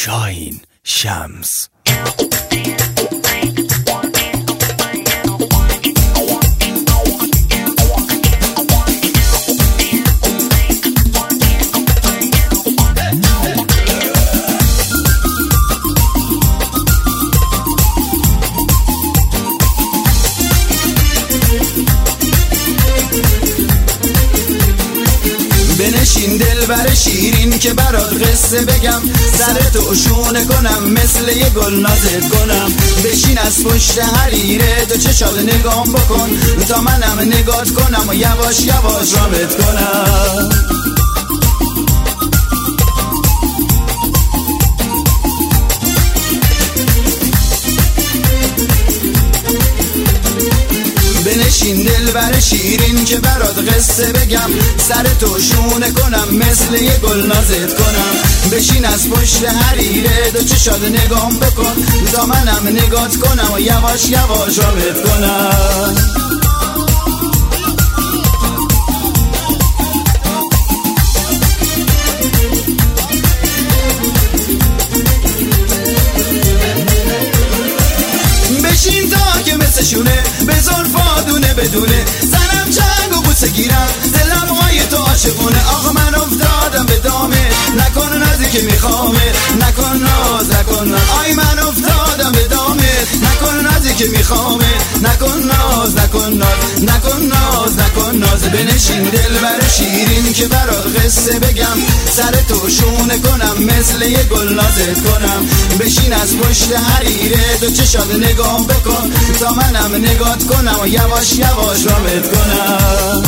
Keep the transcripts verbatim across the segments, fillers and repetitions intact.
شاهین شمس. بنشین دلبر شیرین که برات قصه بگم، سرتو شونه کنم مثل یه گل نازت کنم. بشین از پشت حریره تو چشات نگام بکن تا منم نگات کنم و یواش یواش رابط کنم. بنشین دلبر شیرین که برات قصه بگم، سرتو شونه کنم مثل یه گل نازت کنم. بشین از پشت حریره دو چشات نگام بکن تا منم نگات کنم و یواش یواش رابط کنم. بشین تا که مثل شونه بزار فادونه بدونه، زنم چنگ و بوسه گیرم دلم های تو عاشقونه. آقا من افتادم به دامه نکن نازی که میخوامه، نکن ناز نکن ناز. آی من افتادم به دامه نکن نازی که میخوامه، نکن ناز نکن ناز نکن ناز نکن ناز. بنشین دلبر شیرین که برات قصه بگم، سرتو شونه کنم مثل یه گل نازت کنم. بشین از پشت حریره دو چشات نگام بکن تا منم نگات کنم و یواش یواش رابط کنم.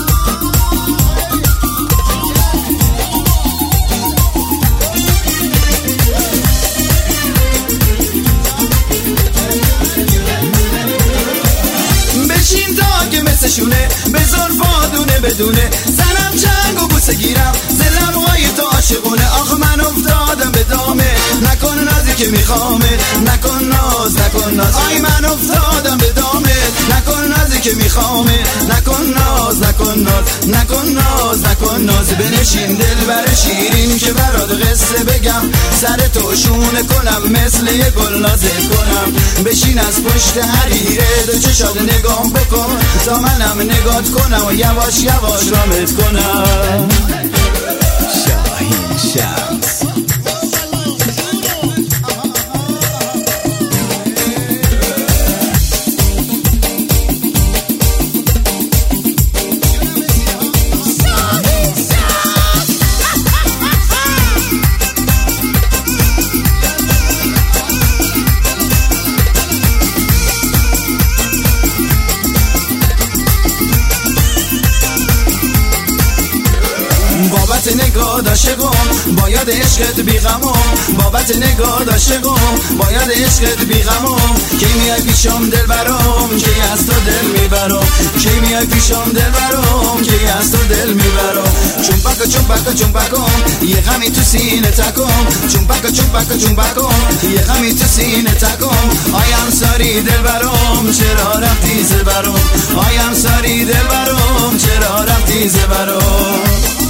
بشین تا که مثل شونه بزار فادونه بدونه، زنم چنگ و بوسه گیرم دلم های تو عاشقونه. آخ من افتادم به دامه نکن نازی که میخوامه، نکن ناز نکن ناز. آی من افتادم به دامه نکن نازی که میخوامه، نکن ناز نکن ناز نکن ناز نکن ناز. بنشین دلبر شیرین که برات قصه بگم، سرتو شونه کنم مثل یه گل نازت کنم. بشین از پشت حریره دو چشات نگام بکن تا منم نگات کنم و یواش یواش رابط کنم. شاهین شمس. بابت نگاه عاشقم باید عشقت بیغمم، بابت نگاه عاشقم باید عشقت بیغمم. کی میای پیشم دلبرم کی از تو دل میبرم، کی میای پیشم دلبرم کی از تو دل میبرم. چومپک چومپک چومپکم یه غمی تو سینه تکم، چومپک چومپک چومپکم یه غمی تو سینه تکم. آیم ساری دلبرم چرا رفتی زبرم، آیم ساری دلبرم چرا رفتی زبرم.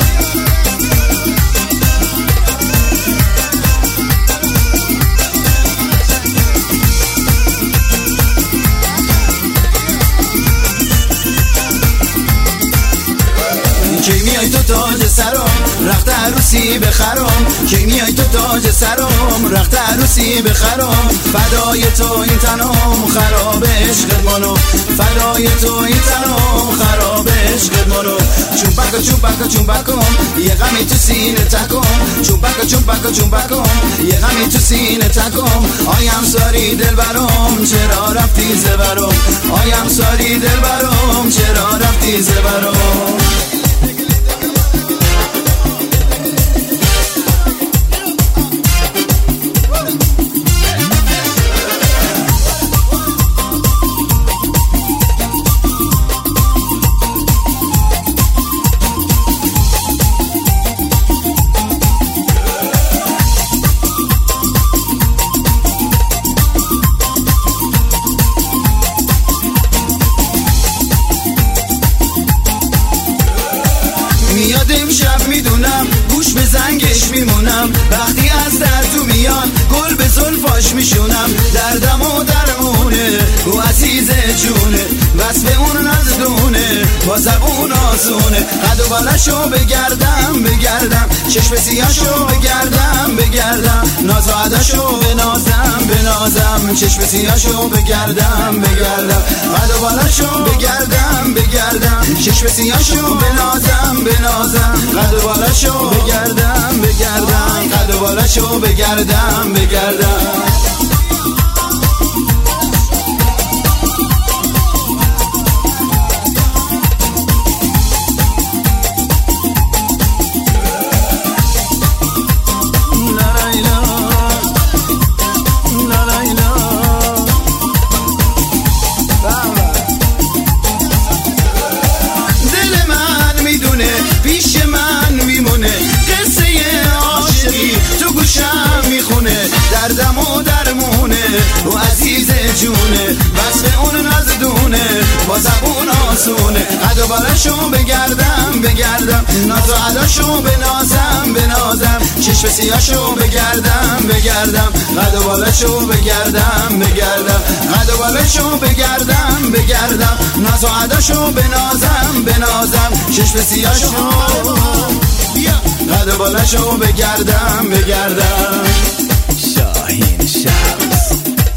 کی میای تو تاج سرم رخت عروسی بخرم، کی میای تو تاج سرم رخت عروسی بخرم. فدای تو این تنم خراب عشقت منو، فدای تو این تنم خراب عشقت منو. چومپک چومپک چومپکم یه غمی تو سینه تکم، چومپک چومپک چومپکم یه غمی تو سینه تکم. آیم ساری دلبرم چرا رفتی زبرم، آیم ساری دلبرم چرا رفتی زبرم. باش میشونم دردم و درمونه او عزیز جونه وصف اون نزدونه با زبون آسونه قد و بالشو بگردم بگردم چشم سیاهشو بگردم بگردم ناز و عداشو بنازم بنازم چشم سیاهشو بگردم بگردم قد و بالشو بگردم بگردم چشم سیاهشو بنازم بنازم قد و بالشو بگردم بگردم قد و بالشو بگردم بگردم دردم و درمونه و عزیز جونه وصف اون نزدونه با زبون آسونه قد و بالشو بگردم بگردم ناز و عداشو بنازم بنازم چشم سیاهشو بگردم بگردم قد و بالشو بگردم بگردم قد و بالشو بگردم بگردم ناز و عداشو بنازم بنازم چشم سیاهشو قد و بالشو بگردم بگردم شاهین شمس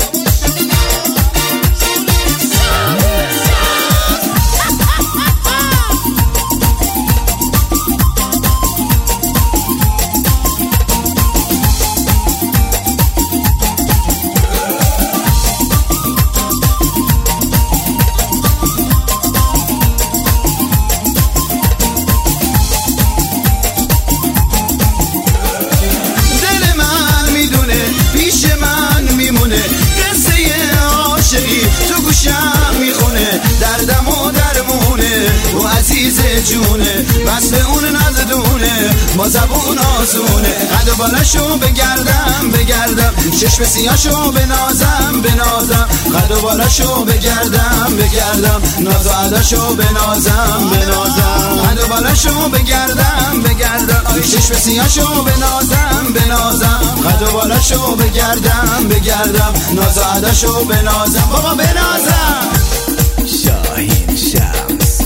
دردم و درمونه و عزیز جونه وصف اون نزدونه با زبون آسونه قد و بالشو بگردم بگردم چشم سیاهشو بنازم بنازم قد و بالشو بگردم بگردم ناز و عداشو بنازم بنازم قد و بالشو بگردم بگردم چشم سیاهشو بنازم بنازم قد و بالشو بگردم بگردم ناز و عداشو بنازم بابا بنازم شاهین شمس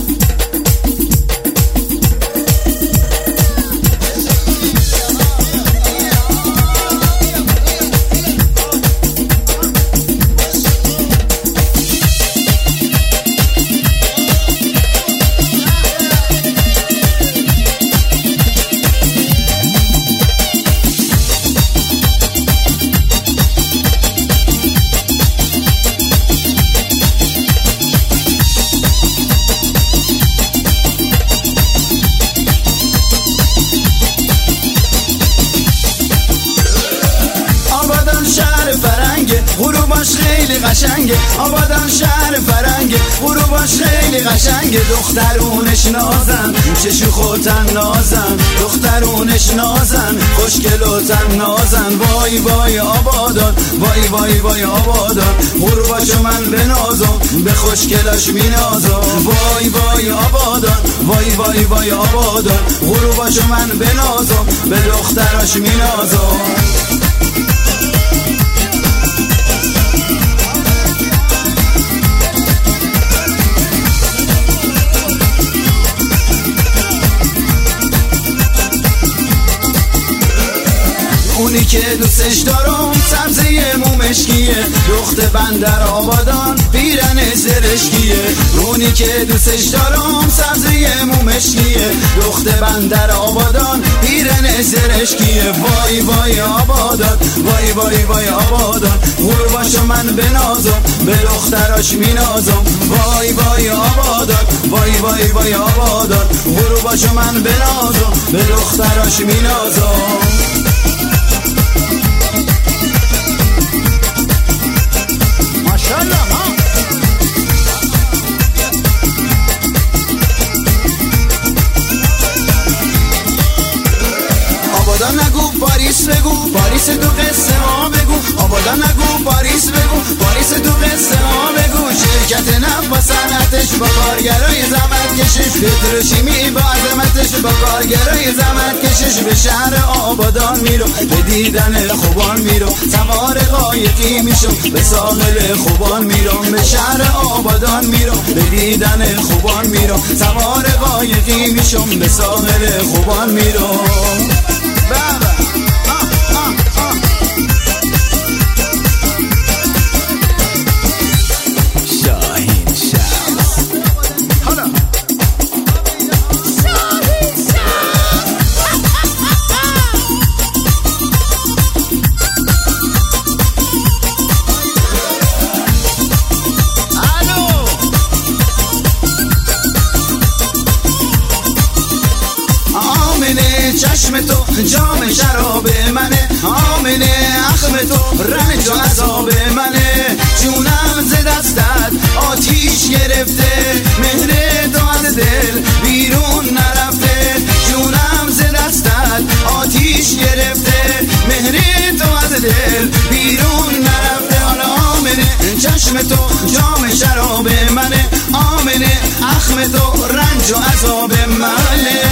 غروباش خیلی قشنگه آبادان شهر فرنگه غروباش خیلی قشنگه دخترونش نازن چه شوخ و طنازن دخترونش نازن خوشگل و طنازن وای وای آبادان وای وای وای آبادان غروباشو من بنازم به خوشگلاش مینازم وای وای آبادان وای وای وای آبادان غروباشو من بنازم به دختراش مینازم اونی که دوستش دارم سبزه مومشکیه دخت بندر آبادان پیرن زرشکیه اونی که دوستش دارم سبزه مومشکیه دخت بندر آبادان پیرن زرشکیه وای وای آبادان وای وای وای آبادان غروباشو من بنازم به دختراش مینازم وای وای آبادان وای وای وای آبادان غروباشو من بنازم به دختراش مینازم آبادان نگو پاریس بگو پاریس تو قصه ها بگو آبادان نگو پاریس بگو پاریس تو قصه ها بگو شرکت نفت با صنعتش با کارگرای زحمت کشش پتروشیمی با عظمتش با کارگرای زحمت کشش به شهر آبادان میرو به دیدن خوبان میرو سوار قایقی میشم به ساحل خوبان میرم به شهر آبادان میرو به دیدن خوبان میرو سوار قایقی میشم به ساحل خوبان میرو بابا چشم تو جام شراب منه آمنه اخم تو رنج و عذاب منه جونم ز دستت آتیش گرفته مهر تو از دل بیرون نرفته جونم ز دستت آتیش گرفته مهر تو از دل بیرون نرفته حالا آمنه چشم تو جام شراب منه آمنه اخم تو رنج و عذاب منه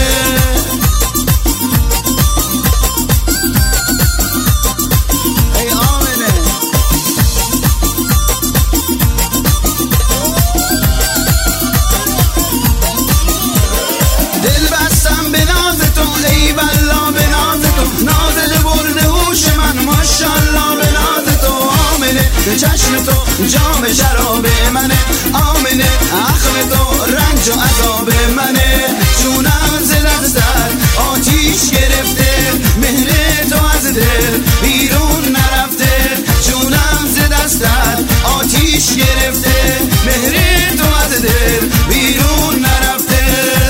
چشم تو جام شراب منه آمنه اخم تو رنج و عذاب منه جونم ز دستت آتیش گرفته مهر تو از دل بیرون نرفته جونم ز دستت آتیش گرفته مهر تو از دل بیرون نرفته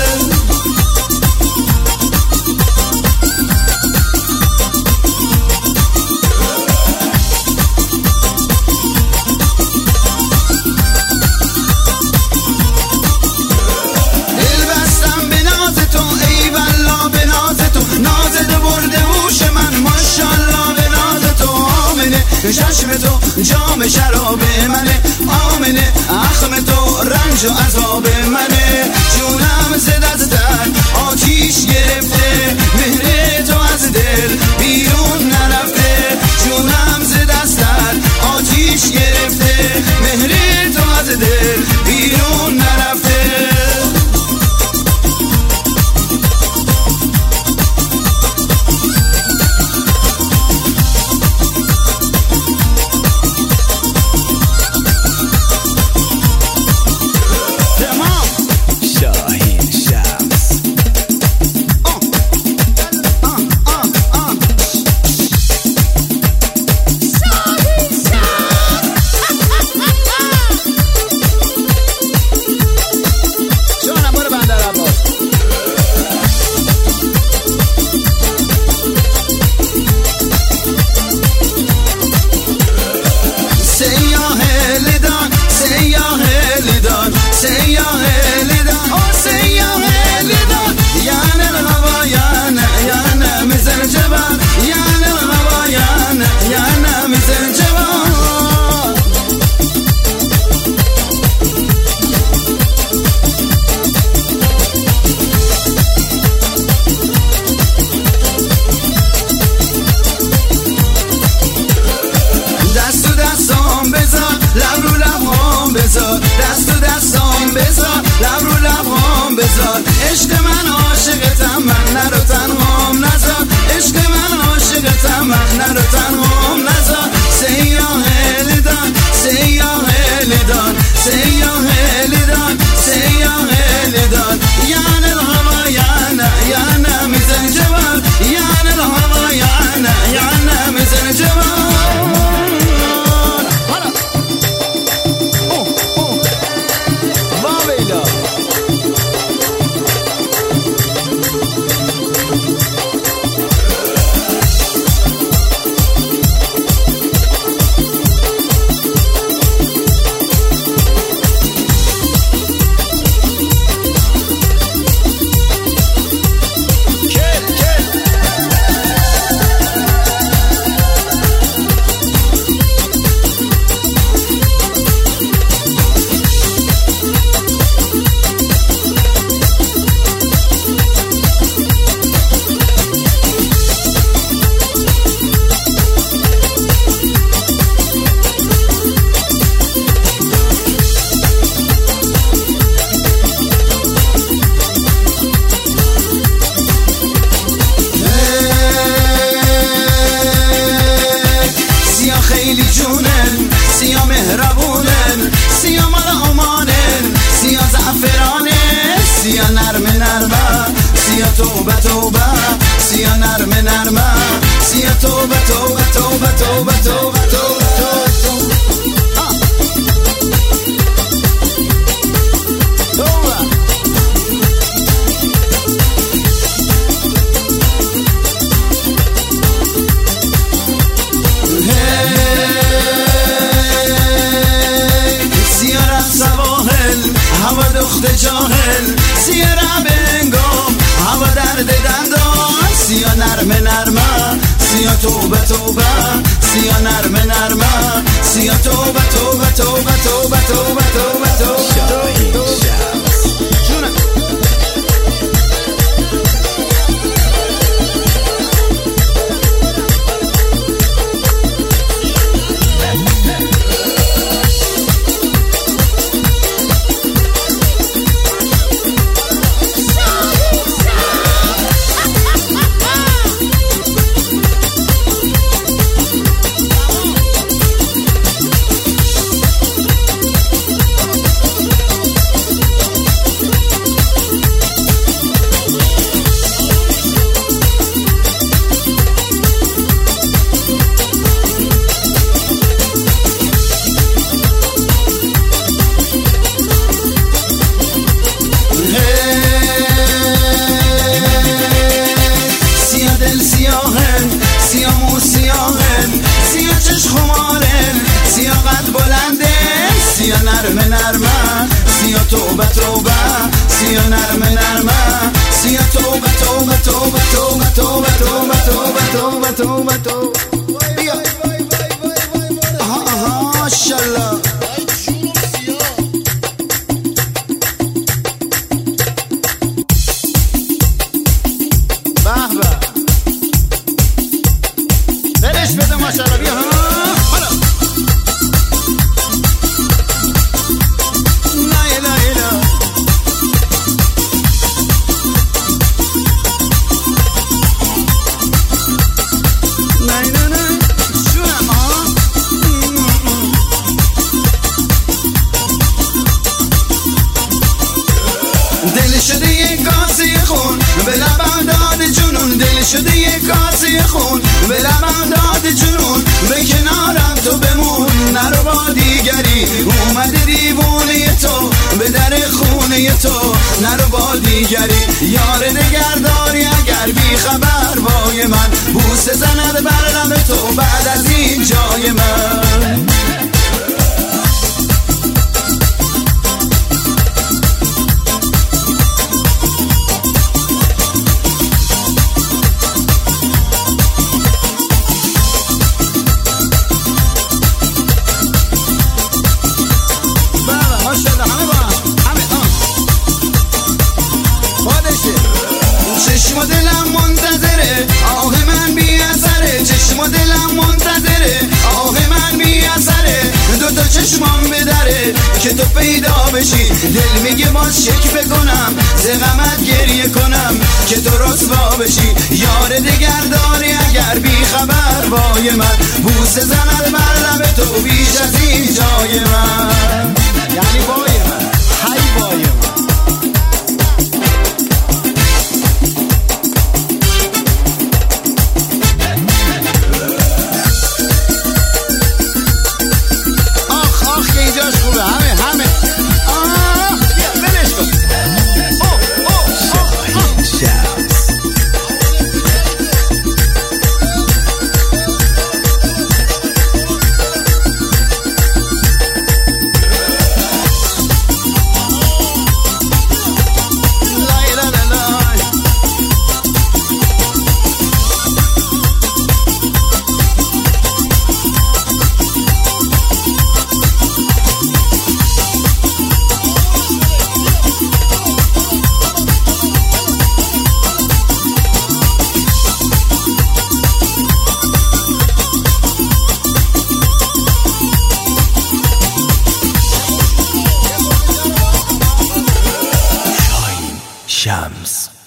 چشم تو جام شراب منه آمنه اخم تو رنج و عذاب منه جونم ز دستت آتیش گرفته مهر تو از دل بیرون نرفته جونم ز دستت آتیش گرفته مهر تو از دل بیرون نرفته عشق من عاشقتم من نرو تنهام نذار عشق من عاشقتم من نرو تنهام نذار سیاه لیدان سیاه لیدان سیاه لیدان سیاه لیدان یعنی الهوا یعنی یعنی میزن جواب یعنی الهوا یعنی یعنی میزن جواب توبه توبه سیا نرمه نرمه سیا توبه توبه توبه توبه توبه توبه توبه جاهل سیا را بنگام هوا درد دندان سیا نرمه نرمه سیا توبه توبه سیا نرمه نرمه سیا توبه توبه توبه توبه توبه توبه توبه سیا نرمه نرمه سیا توبه توبه سیا نرمه نرمه سیا توبه توبه توبه توبه توبه توبه توبه توبه توبه توبه بیا آها آها ماشاءالله به به برش بده ماشاءالله بیا دل شده یک کاسه خون به لبم داد جنون دل شده یک کاسه خون به لبم داد جنون به کنارم تو بمون نرو با دیگری اومده دیوونه تو به در خونه تو نرو با دیگری یار نگهداری اگر بی خبر وای من بوسه زند بر لب تو بعد از این جای من چشم دلم منتظره آه من بی اثره چشم دلم منتظره آه من بی اثره دو تا چشمام بدره که تو پیدا بشی دل میگه باز شک بکنم ز غمت گریه کنم که تو رسوا بشی یار دگر داری اگر بی خبر وای من بوسه زند بر لب تو بیش از این جای من یعنی وای من هی وای من Shams.